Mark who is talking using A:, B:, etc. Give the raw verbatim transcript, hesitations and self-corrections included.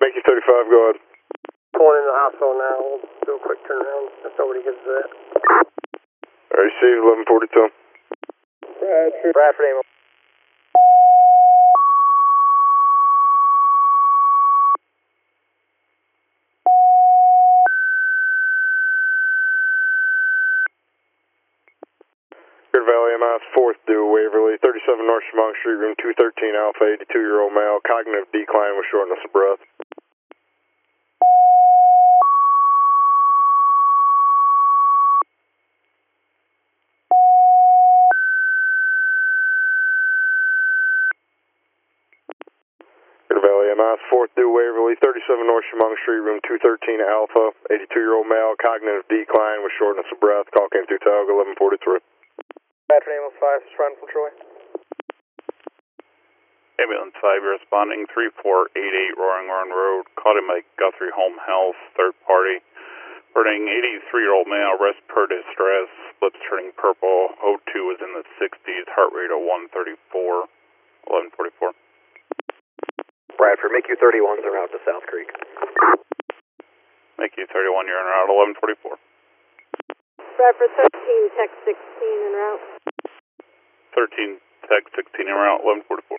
A: Make you thirty-five, go ahead.
B: Going in the hospital now. We'll do a quick turnaround if nobody gets that.
A: Alright, see you, eleven forty-two.
B: Bradford. Bradford, Amos.
A: Good Valley, M I S fourth due Waverly, thirty-seven North Chemung Street, room two thirteen, Alpha, eighty-two-year-old male, cognitive decline with shortness of breath. Good Valley, M I S fourth due Waverly, thirty-seven North Chemung Street, room two thirteen, Alpha, eighty-two-year-old male, cognitive decline with shortness of breath. Call came through Tog, eleven forty-three.
B: Bradford, Amos five, just running from Troy.
C: Ambulance five, responding three four eight eight Roaring Run Road. Called in by Guthrie Home Health, third party. Reporting eighty-three-year-old male, respiratory distress, lips turning purple. O two is in the sixties, heart rate of one thirty-four, eleven forty-four.
D: Bradford, make you thirty-ones en route to South Creek.
C: Make you thirty-one, you're en route, eleven forty-four.
E: Bradford thirteen, tech sixteen en route.
C: thirteen, tech sixteen en route, eleven forty-four.